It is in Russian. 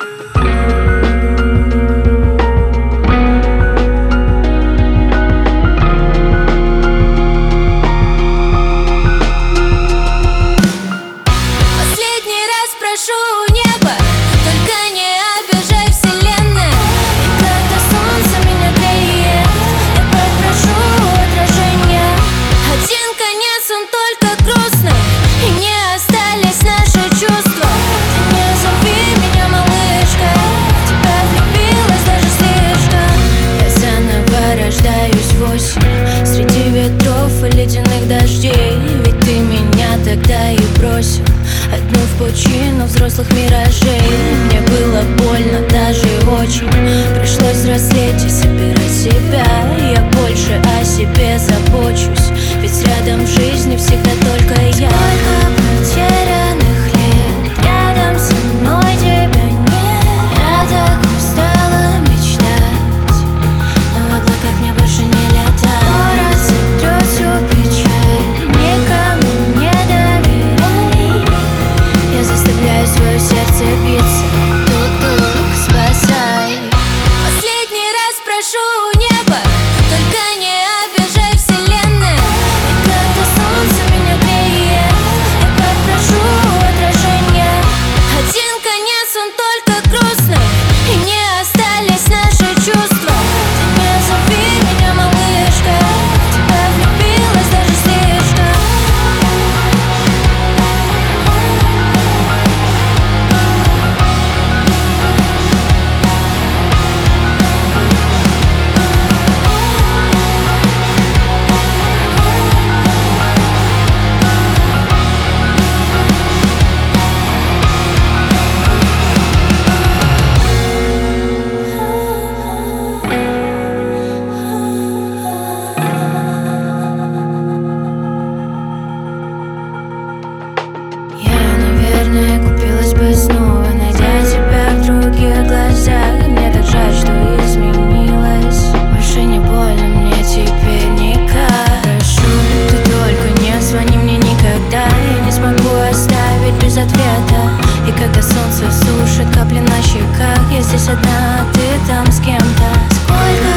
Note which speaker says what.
Speaker 1: Последний раз прошу небо, только не обижай вселенная. И когда солнце меня греет, я попрошу отражения. Один конец, он только грустный, и не остались наши чувства. Ты не зови меня малышкой, в тебя влюбилась даже слишком. Я заново рождаюсь в осень, среди ветров и ледяных дождей. Ведь ты меня тогда и бросил одну в пучину взрослых миражей. Мне было больно даже очень, пришлось взрослеть и собирать себя. Я больше о себе забочусь, ведь рядом в жизни всегда только я. Сколько потерянных лет рядом со мной тебя нет. Я так устала мечтать, но в облаках мне больше не летать. Город сотрет всю печаль, никому не доверяй. Я заставляю свое сердце биться, тук-тук, спасай. Последний раз прошу небо, только не обижай вселенная. И когда солнце меня греет, я попрошу отражения. Один конец, он только грустный, и не остались наши чувства. Ты не зови меня малышкой, в тебя влюбилась даже слишком. Я, наверное, купилась бы снова, найдя тебя в других глазах. Мне так жаль, что изменилась, больше не больно мне теперь никак. Прошу, ты только не звони мне никогда, я не смогу оставить без ответа. И когда солнце сушит капли на щеках, я здесь одна, а ты там с кем-то. Сколько